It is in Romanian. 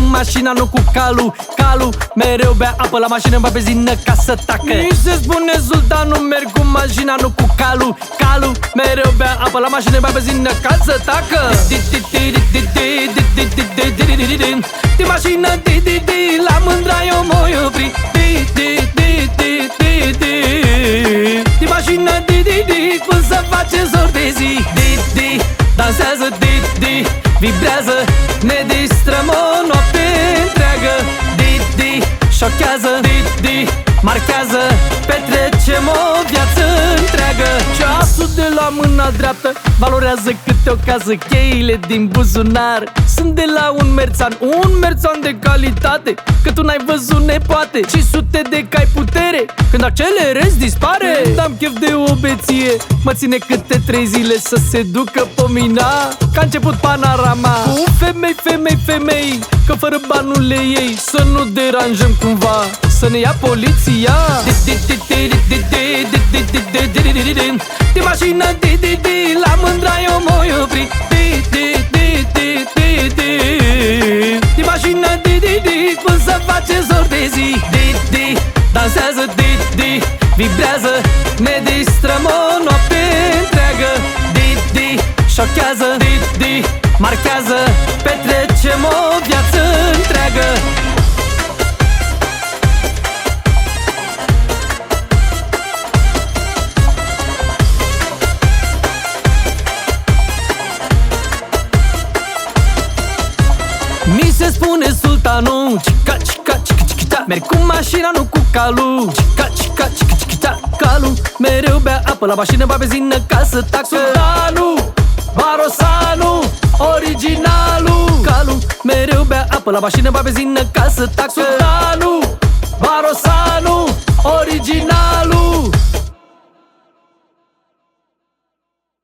mașina, nu cu calul. Calul mereu bea apă la mașină, ba benzină ca să tacă. Mi se spune sultanul, merg cu mașina, nu cu calul. Calul mereu bea apă la mașină, ba benzină ca să tacă. De mașină, la mândra eu m-o opri. De mașină, cum să face zor de zi. Dansează, vibrează, ne distrăm o noapte întreagă. Șochează, marchează, petrecem o viață întreagă. Ceasul de la mâna dreaptă valorează câte o casă. Cheile din buzunar sunt de la un merțan de calitate, că tu n-ai văzut nepoate. 500 de cai putere, când accelerezi dispare. Când am chef de obeție, mă ține câte 3 zile să se ducă pomina. Că a început panorama cu femei, că fără bani nu le iei. Să nu deranjăm cumva, să ne ia poliția. De mașină, la mândra eu m-o opri. De mașină, cum să face zor de zi. Dansează, vibrează, ne distrăm o noapte întreagă. Șochează, marchează, petrecem o viață întreagă. Mi se spune sultanul, cica, cica, cica, cica. Merg cu mașina, nu cu calul. Cica, cica, cica, cica. Calul mereu bea apă la mașină, ba benzină ca să tacă. Sultanul, Barosanu, originalul. Calul mereu bea apă la mașină, ba benzină ca să tacă. Sultanul, Barosanu, originalul.